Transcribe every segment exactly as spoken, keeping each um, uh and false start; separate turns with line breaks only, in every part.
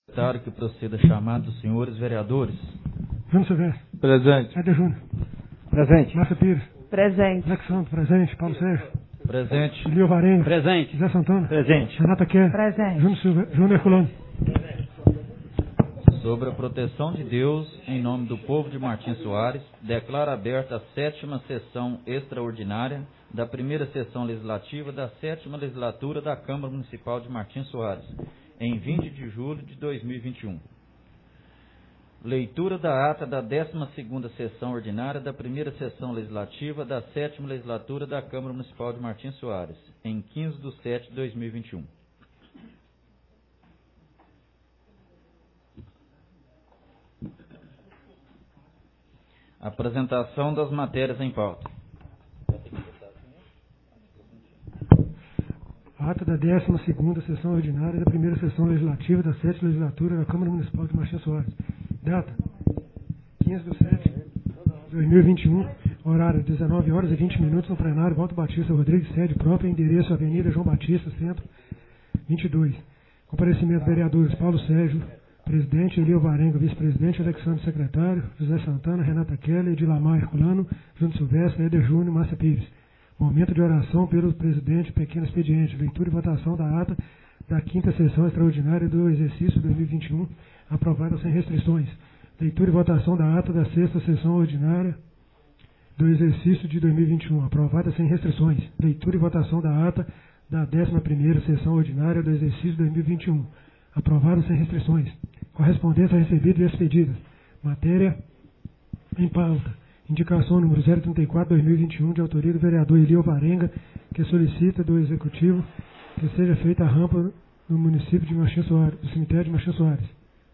Secretário que proceda a chamar dos senhores vereadores.
Júnior Silvestre.
Presente.
Éder Júnior.
Presente.
Márcia Pires.
Presente.
Alex Santos. Presente. Paulo Sérgio.
Presente.
Elio Varenga.
Presente.
José Santana.
Presente.
Renata Kerr.
Presente.
Júnior Silve... Júnior Herculano.
Sobre a proteção de Deus, em nome do povo de Martins Soares, declaro aberta a sétima sessão extraordinária da primeira sessão legislativa da sétima legislatura da Câmara Municipal de Martins Soares, em vinte de julho de dois mil e vinte e um. Leitura da ata da décima segunda sessão ordinária da primeira sessão legislativa da sétima legislatura da Câmara Municipal de Martins Soares, em quinze de setembro de dois mil e vinte e um. Apresentação das matérias em pauta.
Ata da décima segunda sessão ordinária da primeira sessão legislativa da sétima legislatura da Câmara Municipal de Martins Soares. Data: quinze de setembro de dois mil e vinte e um. Horário: dezenove horas e vinte minutos no plenário Walter Batista Rodrigues, sede própria, endereço Avenida João Batista, Centro, vinte e dois. Comparecimento: vereadores Paulo Sérgio, presidente; Elio Varenga, vice-presidente; Alexandre, secretário; José Santana, Renata Keller, Edilamar Herculano, Júnior Silvestre, Éder Júnior, Márcia Pires. Momento de oração pelo presidente, pequeno expediente. Leitura e votação da ata da quinta sessão extraordinária do exercício dois mil e vinte e um, aprovada sem restrições. Leitura e votação da ata da sexta sessão ordinária do exercício de dois mil e vinte e um, aprovada sem restrições. Leitura e votação da ata da décima primeira sessão ordinária do exercício dois mil e vinte e um, aprovada sem restrições. Correspondência recebida e expedida. Matéria em pauta. Indicação número zero trinta e quatro, dois mil e vinte e um, de autoria do vereador Elio Varenga, que solicita do Executivo que seja feita a rampa no município de Martins Soares, do cemitério de Martins Soares.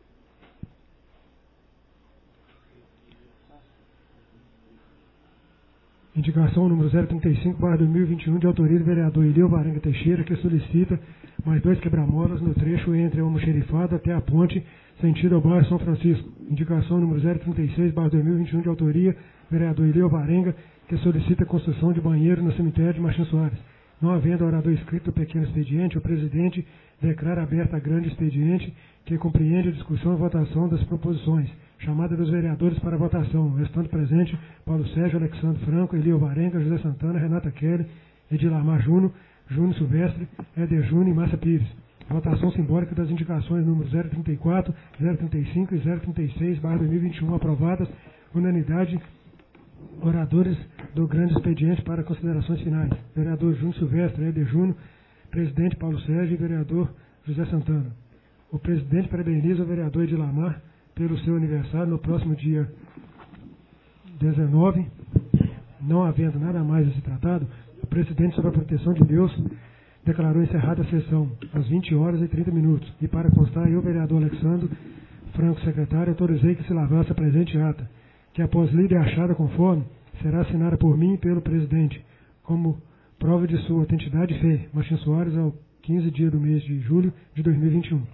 Indicação número zero trinta e cinco, barra dois mil e vinte e um, de autoria do vereador Elio Varenga Teixeira, que solicita mais dois quebra-molas no trecho entre a Almoxerifado até a ponte, sentido ao bairro São Francisco. Indicação número zero trinta e seis, barra dois mil e vinte e um, de autoria do vereador Elio Varenga, que solicita a construção de banheiro no cemitério de Martins Soares. Não havendo orador inscrito do pequeno expediente, o presidente declara aberta a grande expediente, que compreende a discussão e votação das proposições. Chamada dos vereadores para votação. Restando presente Paulo Sérgio, Alexandre Franco, Elio Varenga, José Santana, Renata Kelly, Edilamar Júnior, Júnior Silvestre, Éder Júnior e Márcia Pires. Votação simbólica das indicações número zero trinta e quatro, zero trinta e cinco e zero trinta e seis, barra dois mil e vinte e um, aprovadas. Unanimidade. Oradores do grande expediente para considerações finais. Vereador Júnior Silvestre, Éder Júnior, presidente Paulo Sérgio e vereador José Santana. O presidente parabeniza o vereador Edilamar pelo seu aniversário no próximo dia dezenove. Não havendo nada mais a ser tratado, o presidente, sob a proteção de Deus, declarou encerrada a sessão às vinte horas e trinta minutos. E para constar, eu, vereador Alexandre Franco, secretário, autorizei que se lavrasse a presente ata, que após lida e achada conforme, será assinada por mim e pelo presidente, como prova de sua autenticidade e fé. Martins Soares, ao quinze dia do mês de julho de dois mil e vinte e um.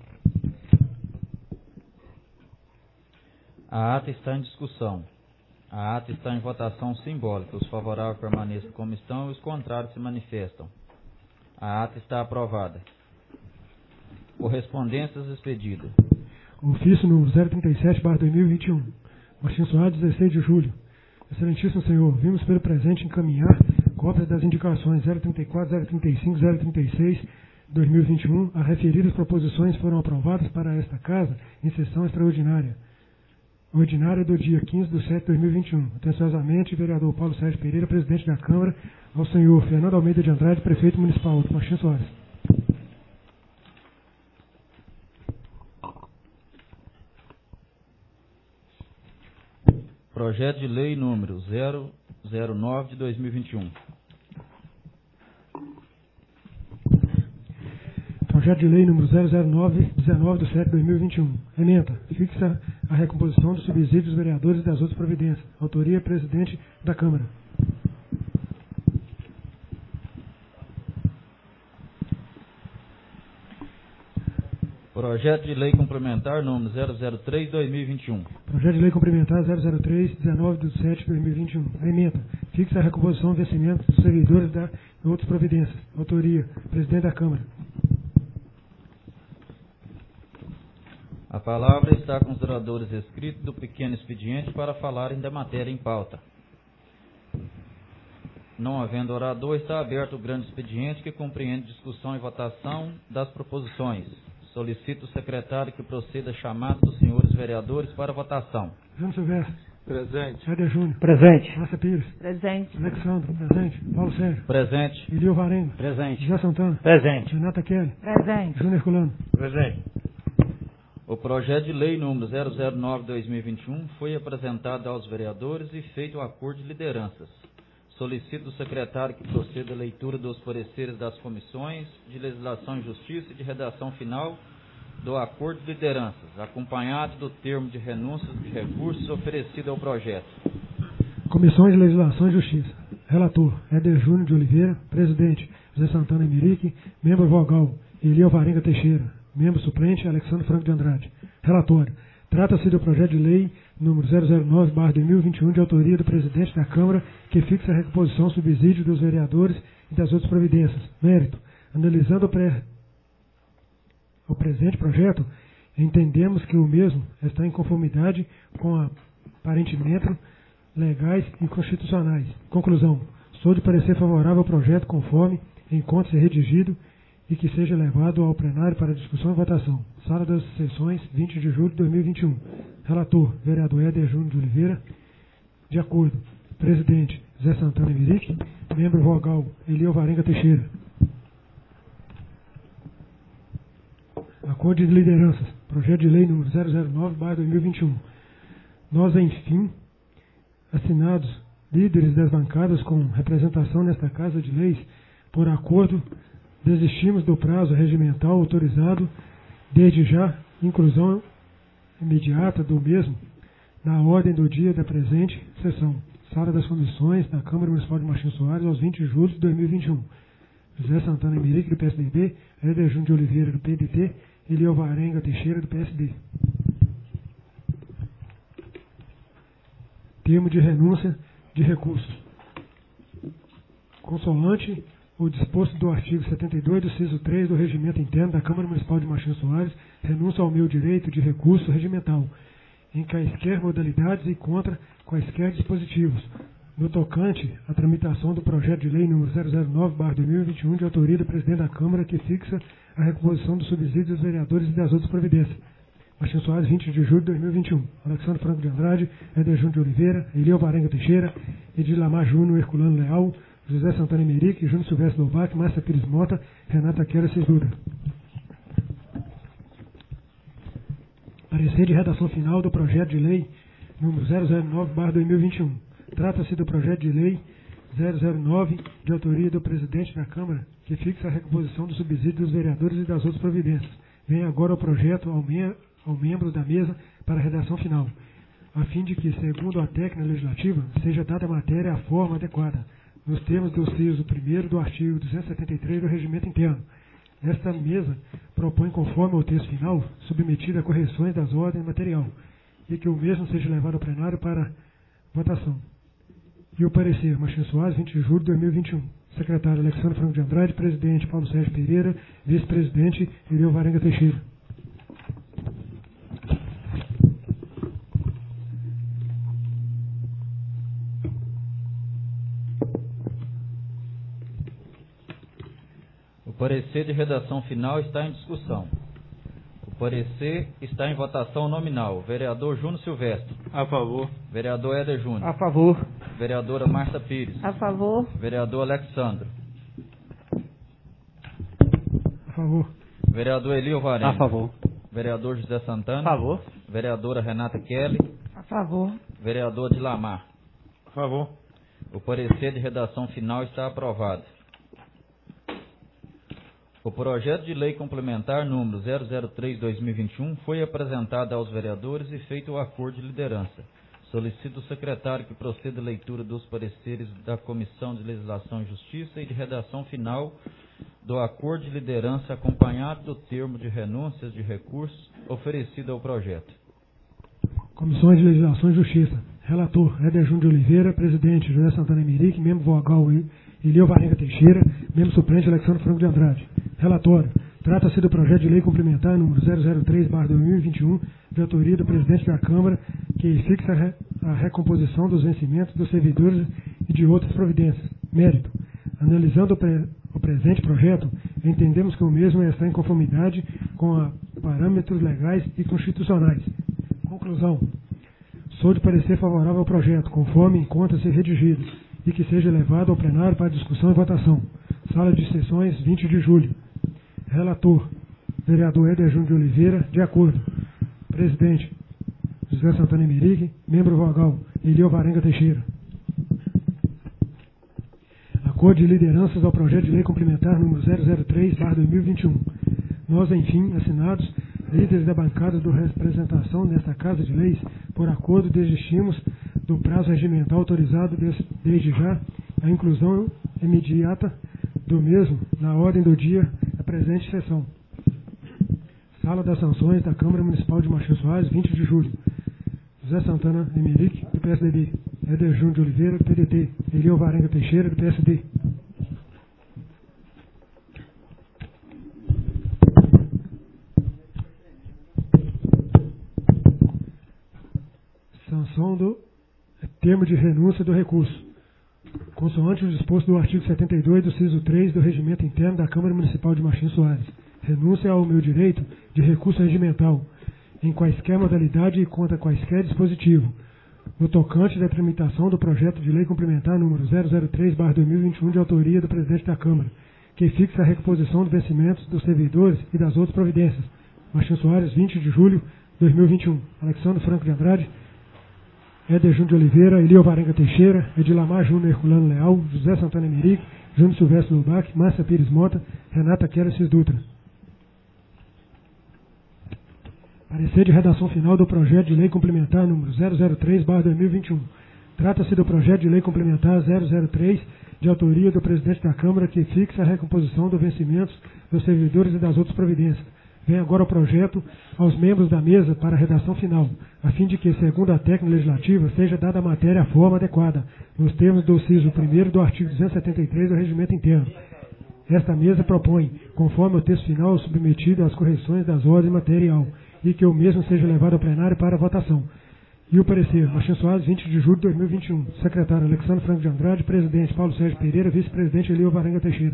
A ata está em discussão. A ata está em votação simbólica. Os favoráveis permaneçam como estão e os contrários se manifestam. A ata está aprovada. Correspondências expedidas.
Ofício número zero trinta e sete, barra dois mil e vinte e um. Martins Soares, dezesseis de julho. Excelentíssimo senhor, vimos pelo presente encaminhar cópias das indicações zero trinta e quatro, zero trinta e cinco, zero trinta e seis, dois mil e vinte e um. As referidas proposições foram aprovadas para esta casa em sessão extraordinária. Ordinária do dia quinze de setembro de dois mil e vinte e um. Atenciosamente, vereador Paulo Sérgio Pereira, presidente da Câmara, ao senhor Fernando Almeida de Andrade, prefeito municipal de Martins Soares.
Projeto de lei número zero zero nove de dois mil e vinte e um.
Projeto de lei número zero zero nove, dezenove de setembro de dois mil e vinte e um. Ementa. Fixa a recomposição dos subsídios dos vereadores e das outras providências. Autoria: presidente da Câmara.
Projeto de lei complementar número zero zero três de dois mil e vinte e um.
Projeto de lei complementar zero zero três, dezenove de setembro de dois mil e vinte e um. Ementa. Fixa a recomposição e vencimento dos servidores da, e outras providências. Autoria: presidente da Câmara.
A palavra está com os oradores escritos do pequeno expediente para falarem da matéria em pauta. Não havendo orador, está aberto o grande expediente que compreende discussão e votação das proposições. Solicito o secretário que proceda a chamada dos senhores vereadores para votação.
Júnior Silvestre.
Presente.
Éder Júnior.
Presente.
Márcia Pires.
Presente.
Alexandre. Presente. Paulo Sérgio.
Presente.
Elio Varenga.
Presente.
José Santana.
Presente.
Renata Kelly.
Presente.
Júnior Herculano.
Presente.
O projeto de lei número zero zero nove barra dois mil e vinte e um foi apresentado aos vereadores e feito o acordo de lideranças. Solicito do secretário que proceda à leitura dos pareceres das comissões de Legislação e Justiça e de redação final do acordo de lideranças, acompanhado do termo de renúncias de recursos oferecido ao projeto.
Comissões de Legislação e Justiça. Relator, Éder Júnior de Oliveira. Presidente, José Santana Emerick. Membro vogal, Elio Varenga Teixeira. Membro suplente, Alexandre Franco de Andrade. Relatório. Trata-se do projeto de lei número zero zero nove barra dois mil e vinte e um, de autoria do presidente da Câmara, que fixa a reposição subsídio dos vereadores e das outras providências. Mérito. Analisando o, pré... o presente projeto, entendemos que o mesmo está em conformidade com a parentemente legais e constitucionais. Conclusão. Sou de parecer favorável ao projeto conforme encontre-se redigido e que seja levado ao plenário para discussão e votação. Sala das Sessões, vinte de julho de dois mil e vinte e um. Relator, vereador Éder Júnior de Oliveira. De acordo. Presidente, Zé Santana Emerick. Membro vogal, Elio Varenga Teixeira. Acordo de lideranças. Projeto de lei número zero zero nove barra dois mil e vinte e um. Nós, enfim, assinados, líderes das bancadas com representação nesta Casa de Leis, por acordo, desistimos do prazo regimental autorizado, desde já, inclusão imediata do mesmo, na ordem do dia da presente sessão. Sala das Comissões da Câmara Municipal de Martins Soares, aos vinte de julho de dois mil e vinte e um. José Santana Emerick, do P S D B, Éder Júnior de Oliveira, do P D T, e Elio Varenga Teixeira, do P S D. Termo de renúncia de recursos. Consolante o disposto do artigo setenta e dois do inciso três do Regimento Interno da Câmara Municipal de Martins Soares, renúncio ao meu direito de recurso regimental, em quaisquer modalidades e contra quaisquer dispositivos, no tocante à tramitação do projeto de lei número zero zero nove barra dois mil e vinte e um, de autoria do presidente da Câmara, que fixa a reposição dos subsídios dos vereadores e das outras providências. Martins Soares, vinte de julho de dois mil e vinte e um. Alexandre Franco de Andrade, Éder Júnior de Oliveira, Elio Varenga Teixeira, Edilamar Júnior, Herculano Leal, José Santana Emerick, Júnior Silvestre Lobac, Márcia Pires Mota, Renata Kelly Cesura. Parecer de redação final do projeto de lei número zero zero nove barra dois mil e vinte e um. Trata-se do projeto de lei zero zero nove, de autoria do presidente da Câmara, que fixa a reposição do subsídio dos vereadores e das outras providências. Vem agora o projeto ao, me ao membro da mesa para a redação final, a fim de que, segundo a técnica legislativa, seja dada a matéria a forma adequada, nos termos do inciso primeiro do artigo duzentos e setenta e três do Regimento Interno. Esta mesa propõe, conforme ao texto final, submetido a correções das ordens material, e que o mesmo seja levado ao plenário para votação. E o parecer, Martins Soares, vinte de julho de dois mil e vinte e um. Secretário Alexandre Franco de Andrade, presidente Paulo Sérgio Pereira, vice-presidente Elio Varenga Teixeira.
O parecer de redação final está em discussão. O parecer está em votação nominal. Vereador Júnior Silvestre.
A favor.
Vereador Éder Júnior.
A favor.
Vereadora Márcia Pires.
A favor.
Vereador Alexandre.
A favor.
Vereador Elio Varenga.
A favor.
Vereador José Santana.
A favor.
Vereadora Renata Kelly.
A favor.
Vereador Dilamar.
A favor.
O parecer de redação final está aprovado. O projeto de lei complementar número zero zero três barra dois mil e vinte e um foi apresentado aos vereadores e feito o acordo de liderança. Solicito o secretário que proceda à leitura dos pareceres da Comissão de Legislação e Justiça e de redação final do acordo de liderança, acompanhado do termo de renúncias de recursos oferecido ao projeto.
Comissões de Legislação e Justiça. Relator, Éder Júnior de Oliveira. Presidente, José Santana Emerick. Membro vogal, Elio Varenga Teixeira. Membro suplente, Alexandre Franco de Andrade. Relatório. Trata-se do projeto de lei complementar número zero zero três barra dois mil e vinte e um, de autoria do presidente da Câmara, que fixa a, re, a recomposição dos vencimentos dos servidores e de outras providências. Mérito. Analisando o, pre, o presente projeto, entendemos que o mesmo está em conformidade com a parâmetros legais e constitucionais. Conclusão. Sou de parecer favorável ao projeto, conforme encontra-se redigido, e que seja levado ao plenário para discussão e votação. Sala de sessões, vinte de julho. Relator, vereador Éder Júnior de Oliveira, de acordo. Presidente, José Santana Emerick. Membro vogal, Elio Varenga Teixeira. Acordo de lideranças ao projeto de lei complementar número zero zero três barra dois mil e vinte e um. Nós, enfim, assinados, líderes da bancada de representação nesta Casa de Leis, por acordo desistimos do prazo regimental autorizado desde já a inclusão imediata do mesmo na ordem do dia da presente sessão. Sala das Sanções da Câmara Municipal de Martim Soares, vinte de julho. José Santana Emerick, do P S D B. Éder Júnior de Oliveira, do P D T. Elio Varenga Teixeira, do P S D. Sanção do termo de renúncia do recurso. Consoante o disposto do artigo setenta e dois do inciso três do Regimento Interno da Câmara Municipal de Martim Soares. Renúncia ao meu direito de recurso regimental, em quaisquer modalidade e contra quaisquer dispositivo, no tocante da tramitação do projeto de lei complementar número zero zero três barra dois mil e vinte e um, de autoria do presidente da Câmara, que fixa a recomposição de vencimentos dos servidores e das outras providências. Martim Soares, vinte de julho de dois mil e vinte e um. Alexandre Franco de Andrade, Éder Júnior de Oliveira, Elio Varenga Teixeira, Edilamar Júnior Herculano Leal, José Santana Emerick, Júnior Silvestre Lubac, Márcia Pires Mota, Renata Quereces Dutra. Parecer de redação final do projeto de lei complementar número zero zero três barra dois mil e vinte e um. Trata-se do projeto de lei complementar zero zero três, de autoria do presidente da Câmara, que fixa a recomposição dos vencimentos dos servidores e das outras providências. Vem agora o projeto aos membros da mesa para a redação final, a fim de que, segundo a técnica legislativa, seja dada a matéria a forma adequada, nos termos do inciso primeiro do artigo duzentos e setenta e três do Regimento Interno. Esta mesa propõe, conforme o texto final submetido às correções das ordens material, e que o mesmo seja levado ao plenário para votação. E o parecer, Martim Soares, vinte de julho de dois mil e vinte e um. Secretário Alexandre Franco de Andrade, presidente Paulo Sérgio Pereira, vice-presidente Elio Varenga Teixeira.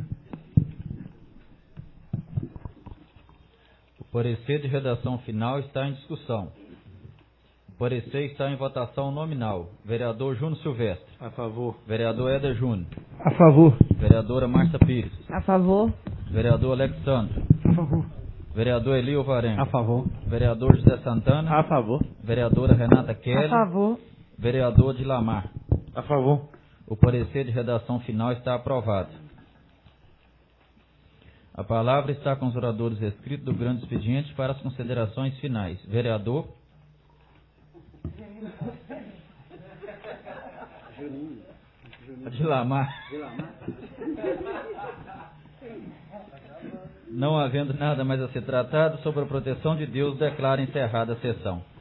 O parecer de redação final está em discussão. O parecer está em votação nominal. Vereador Júnior Silvestre.
A favor.
Vereador Éder Júnior.
A favor.
Vereadora Márcia Pires.
A favor.
Vereador Alexandre.
A favor.
Vereador Elio Varenga.
A favor.
Vereador José Santana.
A favor.
Vereadora Renata Kelly.
A favor.
Vereador Dilamar.
A favor.
O parecer de redação final está aprovado. A palavra está com os oradores escritos do grande expediente para as considerações finais. Vereador. Dilamar. Não havendo nada mais a ser tratado, sobre a proteção de Deus, declaro encerrada a sessão.